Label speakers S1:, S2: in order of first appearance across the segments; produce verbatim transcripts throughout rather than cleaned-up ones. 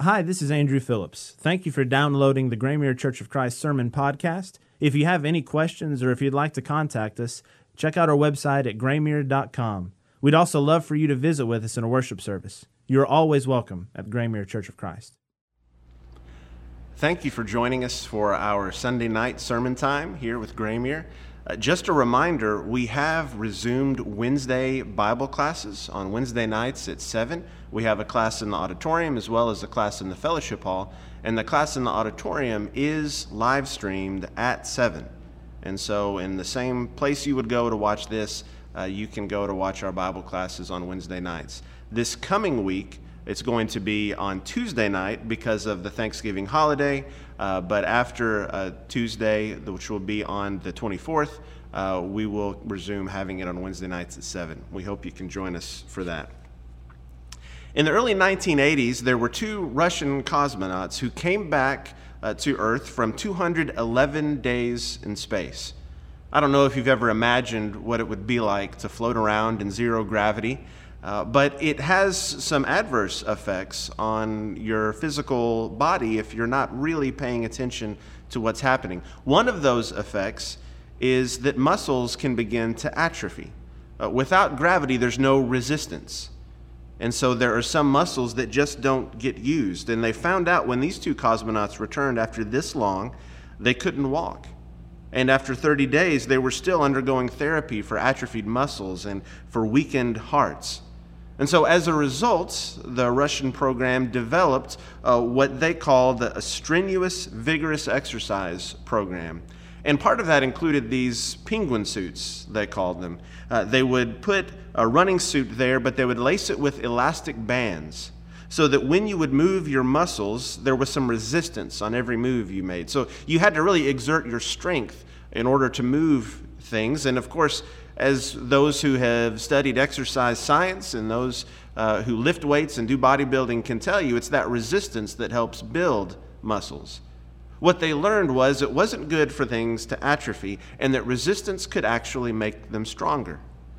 S1: Hi, this is Andrew Phillips. Thank you for downloading the Graymere Church of Christ Sermon Podcast. If you have any questions or if you'd like to contact us, check out our website at graymere dot com. We'd also love for you to visit with us in a worship service. You're always welcome at the Graymere Church of Christ.
S2: Thank you for joining us for our Sunday night sermon time here with Graymere. Uh, just a reminder, we have resumed Wednesday Bible classes on Wednesday nights at seven. We have a class in the auditorium as well as a class in the fellowship hall, and the class in the auditorium is live streamed at seven. And so in the same place you would go to watch this, uh, you can go to watch our Bible classes on Wednesday nights. This coming week, it's going to be on Tuesday night because of the Thanksgiving holiday, uh, but after uh, Tuesday, which will be on the twenty-fourth, uh, we will resume having it on Wednesday nights at seven. We hope you can join us for that. In the early nineteen eighties, there were two Russian cosmonauts who came back uh, to Earth from two hundred eleven days in space. I don't know if you've ever imagined what it would be like to float around in zero gravity, Uh, but it has some adverse effects on your physical body if you're not really paying attention to what's happening. One of those effects is that muscles can begin to atrophy. Uh, without gravity, there's no resistance. And so there are some muscles that just don't get used. And they found out when these two cosmonauts returned after this long, they couldn't walk. And after thirty days, they were still undergoing therapy for atrophied muscles and for weakened hearts. And so as a result, the Russian program developed uh, what they called a strenuous, vigorous exercise program. And part of that included these penguin suits, they called them. Uh, they would put a running suit there, but they would lace it with elastic bands so that when you would move your muscles, there was some resistance on every move you made. So you had to really exert your strength in order to move things. And of course, as those who have studied exercise science and those uh, who lift weights and do bodybuilding can tell you, it's that resistance that helps build muscles. What they learned was it wasn't good for things to atrophy and that resistance could actually make them stronger.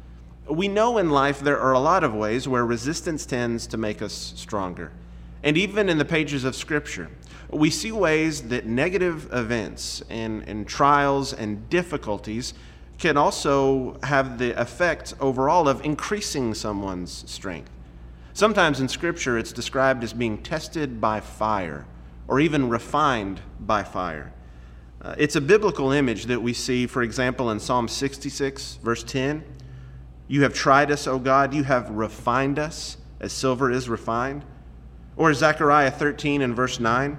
S2: We know in life there are a lot of ways where resistance tends to make us stronger. And even in the pages of Scripture, we see ways that negative events and, and trials and difficulties can also have the effect overall of increasing someone's strength. Sometimes in Scripture it's described as being tested by fire or even refined by fire. Uh, it's a biblical image that we see, for example, in Psalm sixty-six, verse ten. You have tried us, O God, you have refined us as silver is refined. Or Zechariah thirteen and verse nine.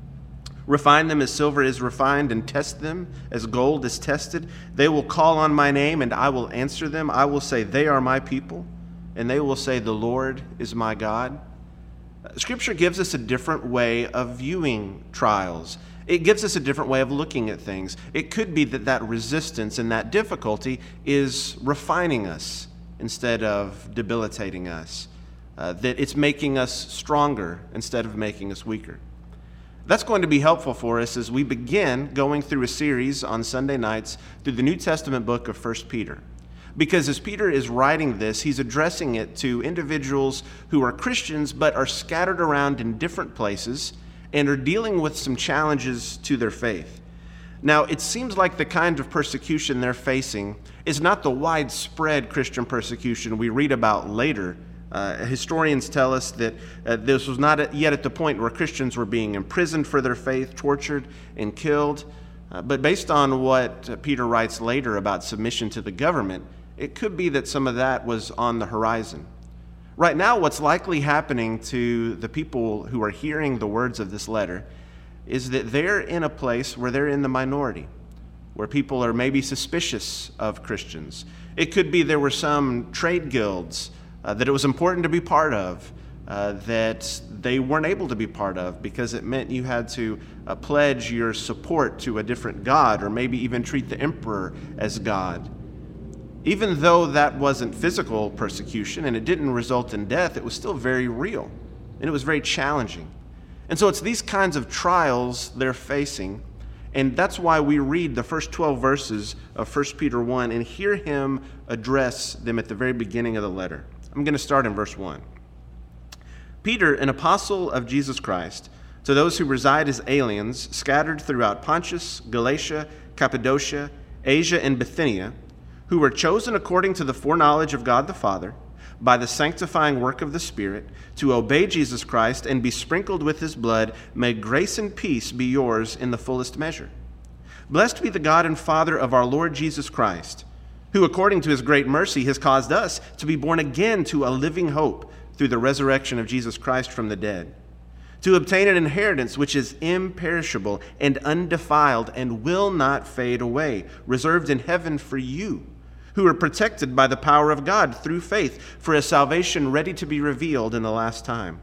S2: Refine them as silver is refined and test them as gold is tested. They will call on my name and I will answer them. I will say they are my people and they will say the Lord is my God. Scripture gives us a different way of viewing trials. It gives us a different way of looking at things. It could be that that resistance and that difficulty is refining us instead of debilitating us. Uh, that it's making us stronger instead of making us weaker. That's going to be helpful for us as we begin going through a series on Sunday nights through the New Testament book of First Peter. Because as Peter is writing this, he's addressing it to individuals who are Christians but are scattered around in different places and are dealing with some challenges to their faith. Now, it seems like the kind of persecution they're facing is not the widespread Christian persecution we read about later. Uh, historians tell us that uh, this was not yet at the point where Christians were being imprisoned for their faith, tortured, and killed. Uh, but based on what uh, Peter writes later about submission to the government, it could be that some of that was on the horizon. Right now, what's likely happening to the people who are hearing the words of this letter is that they're in a place where they're in the minority, where people are maybe suspicious of Christians. It could be there were some trade guilds Uh, that it was important to be part of, uh, that they weren't able to be part of because it meant you had to uh, pledge your support to a different god or maybe even treat the emperor as God. Even though that wasn't physical persecution and it didn't result in death, it was still very real and it was very challenging. And so it's these kinds of trials they're facing, and that's why we read the first twelve verses of First Peter one and hear him address them at the very beginning of the letter. I'm going to start in verse one. Peter, an apostle of Jesus Christ, to those who reside as aliens scattered throughout Pontus, Galatia, Cappadocia, Asia, and Bithynia, who were chosen according to the foreknowledge of God the Father, by the sanctifying work of the Spirit, to obey Jesus Christ and be sprinkled with his blood, may grace and peace be yours in the fullest measure. Blessed be the God and Father of our Lord Jesus Christ, who according to his great mercy has caused us to be born again to a living hope through the resurrection of Jesus Christ from the dead, to obtain an inheritance which is imperishable and undefiled and will not fade away, reserved in heaven for you, who are protected by the power of God through faith for a salvation ready to be revealed in the last time.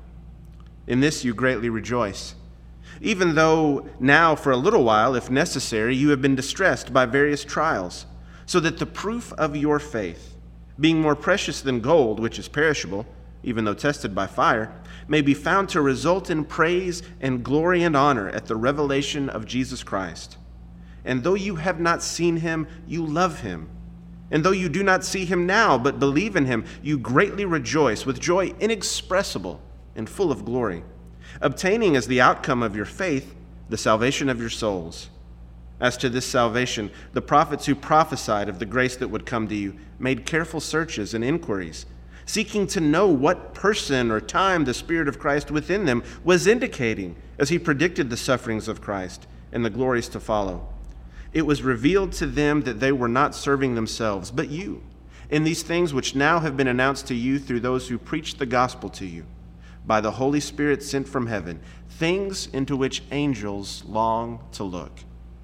S2: In this you greatly rejoice, even though now for a little while, if necessary, you have been distressed by various trials, so that the proof of your faith, being more precious than gold, which is perishable, even though tested by fire, may be found to result in praise and glory and honor at the revelation of Jesus Christ. And though you have not seen him, you love him. And though you do not see him now, but believe in him, you greatly rejoice with joy inexpressible and full of glory, obtaining as the outcome of your faith the salvation of your souls. As to this salvation, the prophets who prophesied of the grace that would come to you made careful searches and inquiries, seeking to know what person or time the Spirit of Christ within them was indicating as he predicted the sufferings of Christ and the glories to follow. It was revealed to them that they were not serving themselves, but you, in these things which now have been announced to you through those who preach the gospel to you, by the Holy Spirit sent from heaven, things into which angels long to look.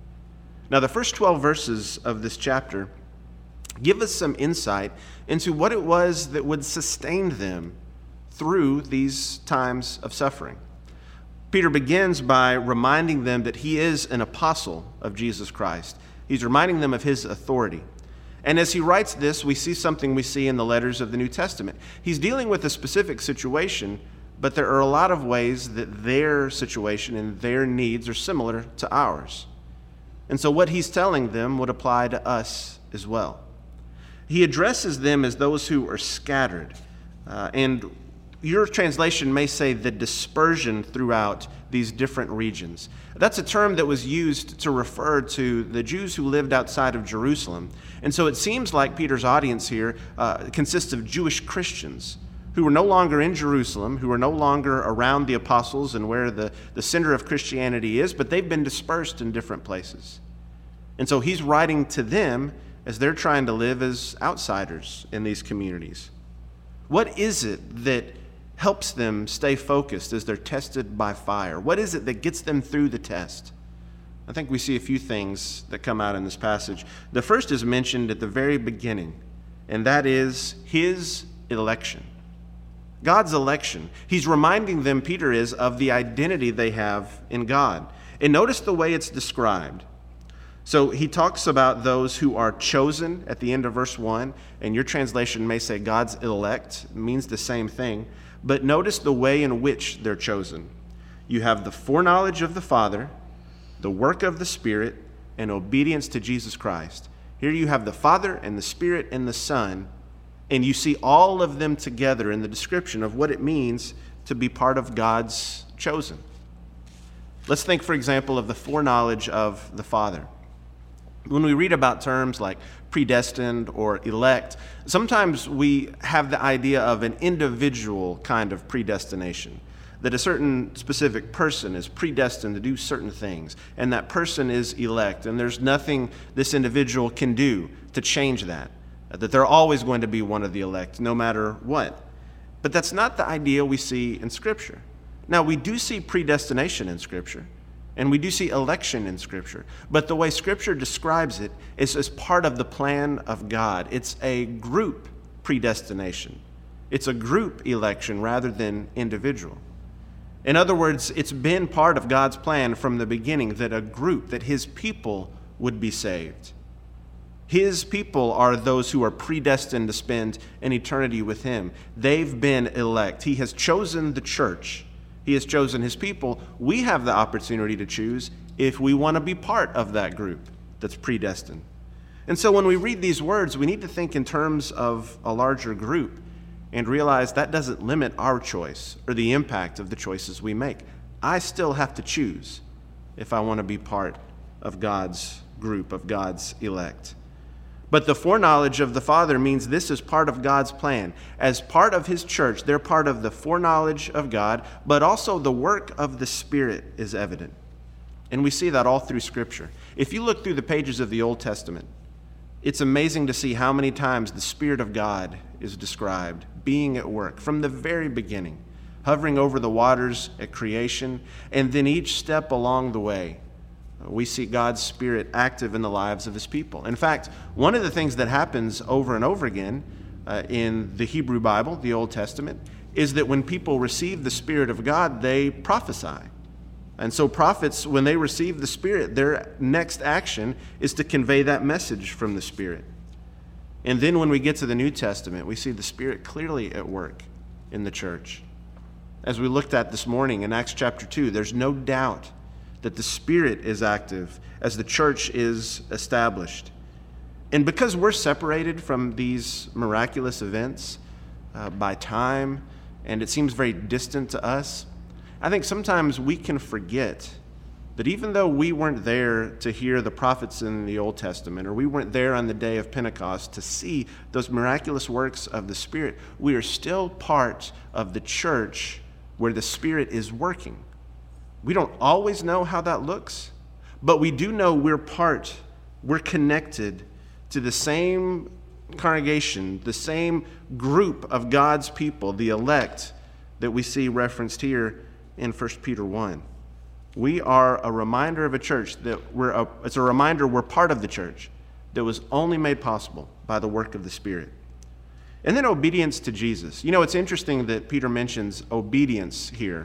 S2: Now, the first twelve verses of this chapter give us some insight into what it was that would sustain them through these times of suffering. Peter begins by reminding them that he is an apostle of Jesus Christ. He's reminding them of his authority. And as he writes this, we see something we see in the letters of the New Testament. He's dealing with a specific situation, but there are a lot of ways that their situation and their needs are similar to ours. And so what he's telling them would apply to us as well. He addresses them as those who are scattered, uh, and your translation may say the dispersion throughout these different regions. That's a term that was used to refer to the Jews who lived outside of Jerusalem. And so it seems like Peter's audience here uh, consists of Jewish Christians who were no longer in Jerusalem, who are no longer around the apostles and where the, the center of Christianity is, but they've been dispersed in different places. And so he's writing to them as they're trying to live as outsiders in these communities. What is it that helps them stay focused as they're tested by fire? What is it that gets them through the test? I think we see a few things that come out in this passage. The first is mentioned at the very beginning, and that is his election. God's election. He's reminding them, Peter is, of the identity they have in God. And notice the way it's described. So he talks about those who are chosen at the end of verse one, and your translation may say God's elect. It means the same thing. But notice the way in which they're chosen. You have the foreknowledge of the Father, the work of the Spirit, and obedience to Jesus Christ. Here you have the Father and the Spirit and the Son, and you see all of them together in the description of what it means to be part of God's chosen. Let's think, for example, of the foreknowledge of the Father. When we read about terms like predestined or elect, sometimes we have the idea of an individual kind of predestination, that a certain specific person is predestined to do certain things, and that person is elect, and there's nothing this individual can do to change that, that they're always going to be one of the elect, no matter what. But that's not the idea we see in Scripture. Now, we do see predestination in Scripture, and we do see election in Scripture. But the way Scripture describes it is as part of the plan of God. It's a group predestination. It's a group election rather than individual. In other words, it's been part of God's plan from the beginning that a group, that his people would be saved. His people are those who are predestined to spend an eternity with him. They've been elect. He has chosen the church. He has chosen his people. We have the opportunity to choose if we want to be part of that group that's predestined. And so when we read these words, we need to think in terms of a larger group. and realize that doesn't limit our choice or the impact of the choices we make. I still have to choose if I want to be part of God's group, of God's elect. But the foreknowledge of the Father means this is part of God's plan. As part of his church, they're part of the foreknowledge of God, but also the work of the Spirit is evident. And we see that all through Scripture. If you look through the pages of the Old Testament, it's amazing to see how many times the Spirit of God is described being at work from the very beginning, hovering over the waters at creation, and then each step along the way, we see God's Spirit active in the lives of his people. In fact, one of the things that happens over and over again uh, in the Hebrew Bible, the Old Testament, is that when people receive the Spirit of God, they prophesy. And so prophets, when they receive the Spirit, their next action is to convey that message from the Spirit. And then when we get to the New Testament, we see the Spirit clearly at work in the church. As we looked at this morning in Acts chapter two, there's no doubt that the Spirit is active as the church is established. And because we're separated from these miraculous events uh, by time, and it seems very distant to us, I think sometimes we can forget that even though we weren't there to hear the prophets in the Old Testament, or we weren't there on the day of Pentecost to see those miraculous works of the Spirit, we are still part of the church where the Spirit is working. We don't always know how that looks, but we do know we're part, we're connected to the same congregation, the same group of God's people, the elect, that we see referenced here in First Peter one. We are a reminder of a church that we're a, it's a reminder we're part of the church that was only made possible by the work of the Spirit. And then obedience to Jesus. You know, it's interesting that Peter mentions obedience here.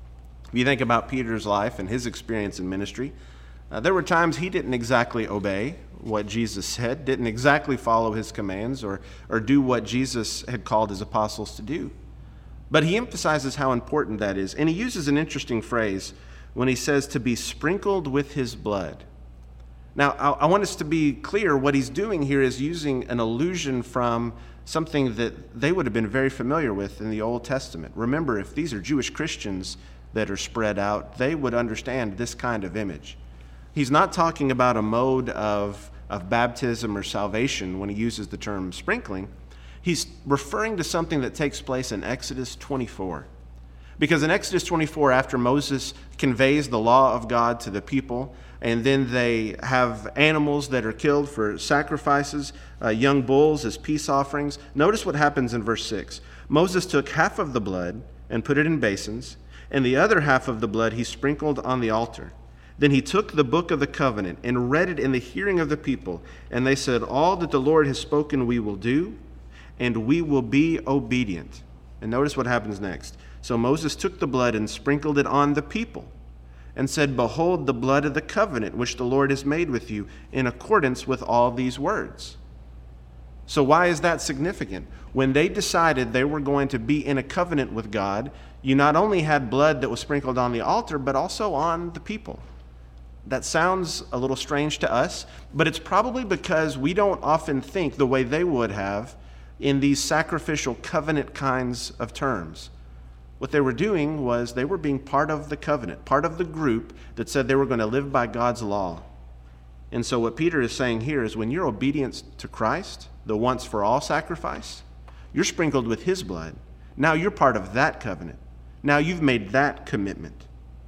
S2: If you think about Peter's life and his experience in ministry, uh, there were times he didn't exactly obey what Jesus said, didn't exactly follow his commands or, or do what Jesus had called his apostles to do. But he emphasizes how important that is. And he uses an interesting phrase when he says to be sprinkled with his blood. Now, I, I want us to be clear. What he's doing here is using an allusion from something that they would have been very familiar with in the Old Testament. Remember, if these are Jewish Christians that are spread out, they would understand this kind of image. He's not talking about a mode of, of baptism or salvation when he uses the term sprinkling. He's referring to something that takes place in Exodus twenty-four. Because in Exodus twenty-four, after Moses conveys the law of God to the people, and then they have animals that are killed for sacrifices, uh, young bulls as peace offerings, notice what happens in verse six. Moses took half of the blood and put it in basins, and the other half of the blood he sprinkled on the altar. Then he took the book of the covenant and read it in the hearing of the people, and they said, "All that the Lord has spoken we will do, and we will be obedient." And notice what happens next. So Moses took the blood and sprinkled it on the people and said, "Behold the blood of the covenant which the Lord has made with you in accordance with all these words." So why is that significant? When they decided they were going to be in a covenant with God, you not only had blood that was sprinkled on the altar, but also on the people. That sounds a little strange to us, but it's probably because we don't often think the way they would have in these sacrificial covenant kinds of terms. What they were doing was they were being part of the covenant, part of the group that said they were going to live by God's law. And so what Peter is saying here is when you're obedient to Christ, the once for all sacrifice, you're sprinkled with his blood. Now you're part of that covenant. Now you've made that commitment.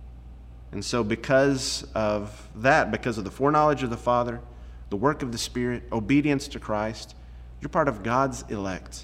S2: And so because of that, because of the foreknowledge of the Father, the work of the Spirit, obedience to Christ, you're part of God's elect.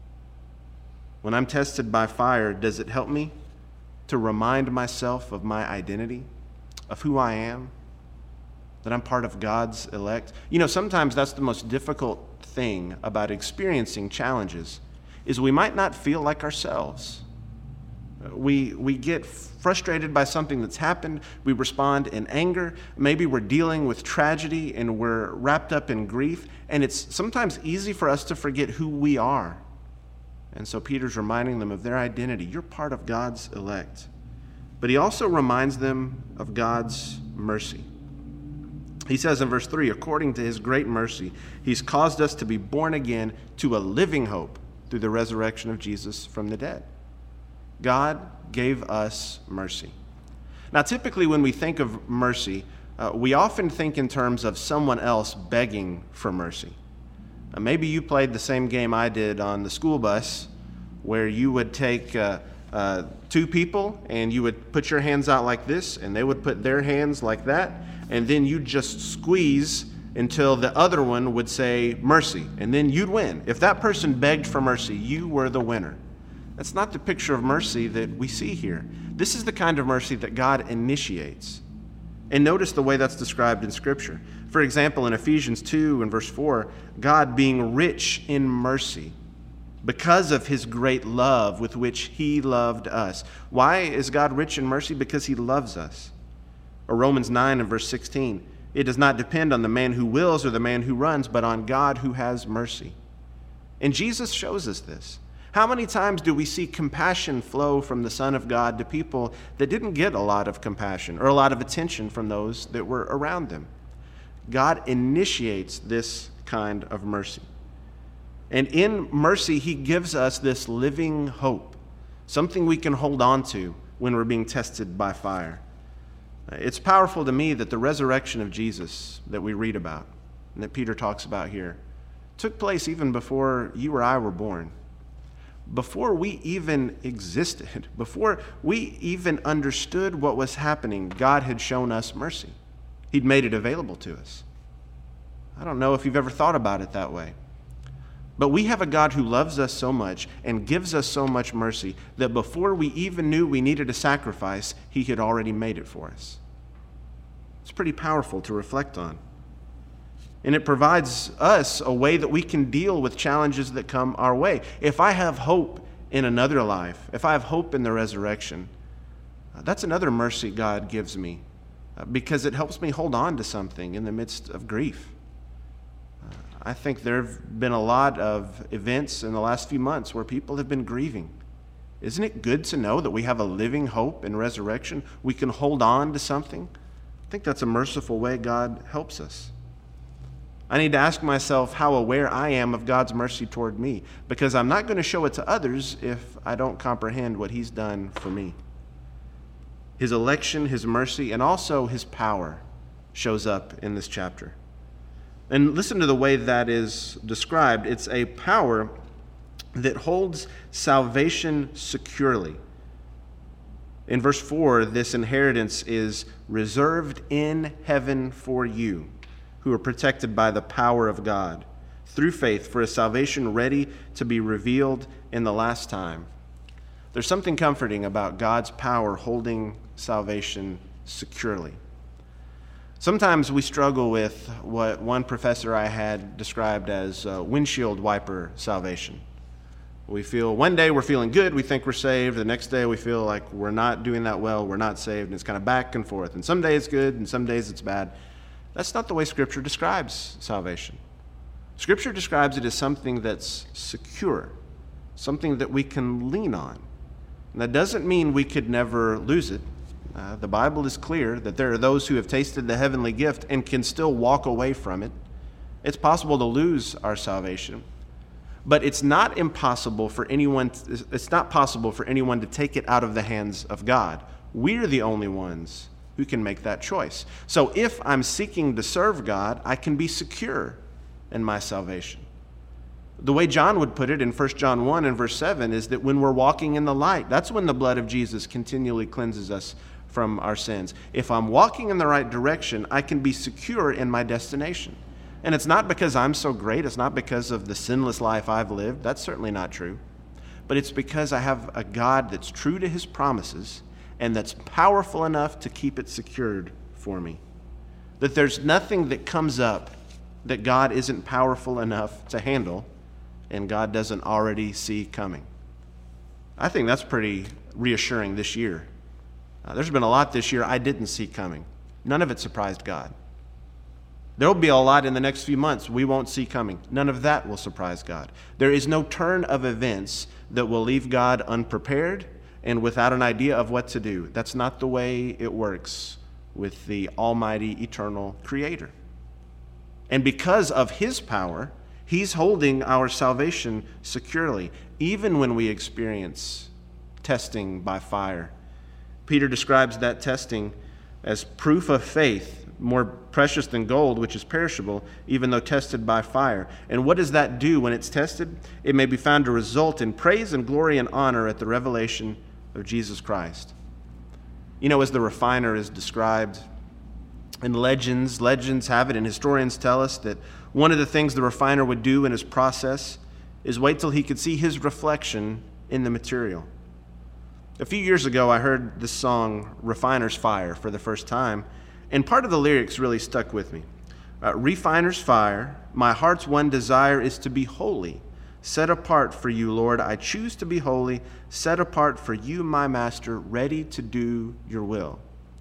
S2: When I'm tested by fire, does it help me to remind myself of my identity, of who I am, that I'm part of God's elect? You know, sometimes that's the most difficult thing about experiencing challenges, is we might not feel like ourselves. We, we get frustrated by something that's happened. We respond in anger. Maybe we're dealing with tragedy and we're wrapped up in grief. And it's sometimes easy for us to forget who we are. And so Peter's reminding them of their identity. You're part of God's elect. But he also reminds them of God's mercy. He says in verse three, according to his great mercy, he's caused us to be born again to a living hope through the resurrection of Jesus from the dead. God gave us mercy. Now, typically when we think of mercy, uh, we often think in terms of someone else begging for mercy. Uh, maybe you played the same game I did on the school bus, where you would take uh, uh, two people and you would put your hands out like this, and they would put their hands like that, and then you'd just squeeze until the other one would say mercy, and then you'd win. If that person begged for mercy, you were the winner. That's not the picture of mercy that we see here. This is the kind of mercy that God initiates. And notice the way that's described in Scripture. For example, in Ephesians two and verse four, God being rich in mercy because of his great love with which he loved us. Why is God rich in mercy? Because he loves us. Or Romans nine and verse sixteen, it does not depend on the man who wills or the man who runs, but on God who has mercy. And Jesus shows us this. How many times do we see compassion flow from the Son of God to people that didn't get a lot of compassion or a lot of attention from those that were around them? God initiates this kind of mercy. And in mercy, he gives us this living hope, something we can hold on to when we're being tested by fire. It's powerful to me that the resurrection of Jesus that we read about and that Peter talks about here took place even before you or I were born. Before we even existed, before we even understood what was happening, God had shown us mercy. He'd made it available to us. I don't know if you've ever thought about it that way. But we have a God who loves us so much and gives us so much mercy that before we even knew we needed a sacrifice, he had already made it for us. It's pretty powerful to reflect on. And it provides us a way that we can deal with challenges that come our way. If I have hope in another life, if I have hope in the resurrection, that's another mercy God gives me because it helps me hold on to something in the midst of grief. I think there have been a lot of events in the last few months where people have been grieving. Isn't it good to know that we have a living hope in resurrection? We can hold on to something. I think that's a merciful way God helps us. I need to ask myself how aware I am of God's mercy toward me, because I'm not going to show it to others if I don't comprehend what he's done for me. His election, his mercy, and also his power shows up in this chapter. And listen to the way that is described. It's a power that holds salvation securely. In verse four, this inheritance is reserved in heaven for you, who are protected by the power of God, through faith for a salvation ready to be revealed in the last time. There's something comforting about God's power holding salvation securely. Sometimes we struggle with what one professor I had described as uh, windshield wiper salvation. We feel one day we're feeling good, we think we're saved. The next day we feel like we're not doing that well, we're not saved, and it's kind of back and forth. And some days it's good, and some days it's bad. That's not the way Scripture describes salvation. Scripture describes it as something that's secure, something that we can lean on. And that doesn't mean we could never lose it. Uh, the Bible is clear that there are those who have tasted the heavenly gift and can still walk away from it. It's possible to lose our salvation, but it's not impossible for anyone. To, it's not possible for anyone to take it out of the hands of God. We're the only ones who can make that choice. So if I'm seeking to serve God, I can be secure in my salvation. The way John would put it in First John one and verse seven is that when we're walking in the light, that's when the blood of Jesus continually cleanses us from our sins. If I'm walking in the right direction, I can be secure in my destination. And it's not because I'm so great. It's not because of the sinless life I've lived. That's certainly not true. But it's because I have a God that's true to his promises and that's powerful enough to keep it secured for me. That there's nothing that comes up that God isn't powerful enough to handle and God doesn't already see coming. I think that's pretty reassuring this year. Uh, there's been a lot this year I didn't see coming. None of it surprised God. There will be a lot in the next few months we won't see coming. None of that will surprise God. There is no turn of events that will leave God unprepared and without an idea of what to do. That's not the way it works with the almighty, eternal Creator. And because of his power, He's holding our salvation securely, even when we experience testing by fire. Peter describes that testing as proof of faith, more precious than gold, which is perishable, even though tested by fire. And what does that do when it's tested? It may be found to result in praise and glory and honor at the revelation of Jesus Christ. You know, as the refiner is described in legends, legends have it, and historians tell us that one of the things the refiner would do in his process is wait till he could see his reflection in the material. A few years ago, I heard this song, Refiner's Fire, for the first time, and part of the lyrics really stuck with me. Uh, Refiner's fire, my heart's one desire is to be holy, set apart for you, Lord. I choose to be holy, set apart for you, my master, ready to do your will.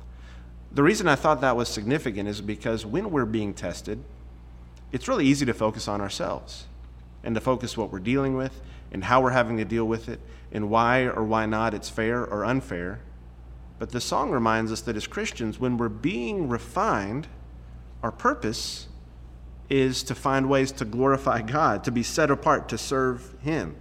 S2: The reason I thought that was significant is because when we're being tested, it's really easy to focus on ourselves and to focus what we're dealing with and how we're having to deal with it and why or why not it's fair or unfair. But the song reminds us that as Christians, when we're being refined, our purpose is to find ways to glorify God, to be set apart, to serve Him.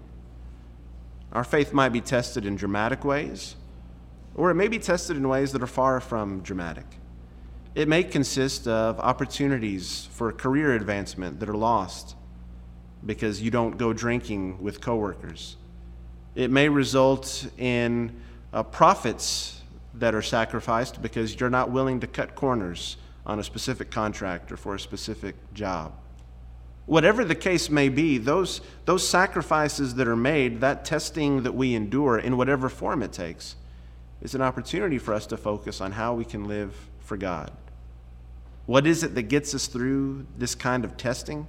S2: Our faith might be tested in dramatic ways, or it may be tested in ways that are far from dramatic. It may consist of opportunities for career advancement that are lost because you don't go drinking with coworkers. It may result in uh, profits that are sacrificed because you're not willing to cut corners on a specific contract or for a specific job. Whatever the case may be, those, those sacrifices that are made, that testing that we endure in whatever form it takes, is an opportunity for us to focus on how we can live for God. What is it that gets us through this kind of testing?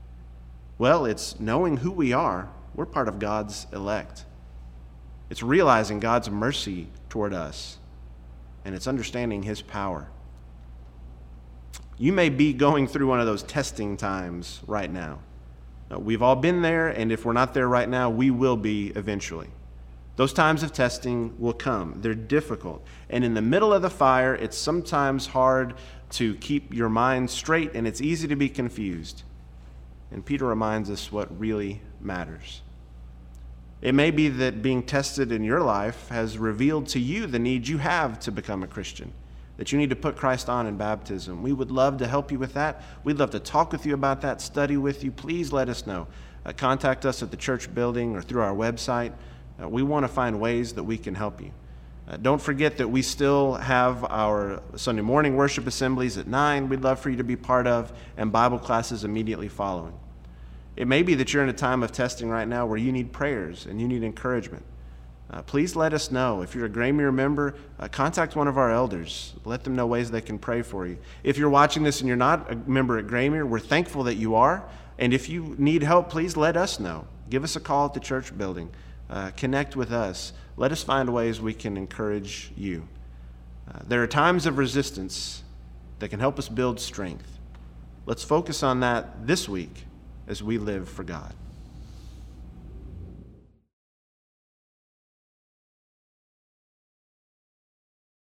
S2: Well, it's knowing who we are. We're part of God's elect. It's realizing God's mercy toward us, and it's understanding His power. You may be going through one of those testing times right now. We've all been there, and if we're not there right now, we will be eventually. Those times of testing will come. They're difficult. And in the middle of the fire, it's sometimes hard to keep your mind straight, and it's easy to be confused. And Peter reminds us what really matters. It may be that being tested in your life has revealed to you the need you have to become a Christian, that you need to put Christ on in baptism. We would love to help you with that. We'd love to talk with you about that, study with you. Please let us know. Uh, contact us at the church building or through our website. Uh, we want to find ways that we can help you. Uh, don't forget that we still have our Sunday morning worship assemblies at nine. We'd love for you to be part of, and Bible classes immediately following. It may be that you're in a time of testing right now where you need prayers and you need encouragement. Uh, please let us know. If you're a Graymere member, uh, contact one of our elders. Let them know ways they can pray for you. If you're watching this and you're not a member at Graymere, we're thankful that you are. And if you need help, please let us know. Give us a call at the church building. Uh, connect with us. Let us find ways we can encourage you. Uh, there are times of resistance that can help us build strength. Let's focus on that this week as we live for God.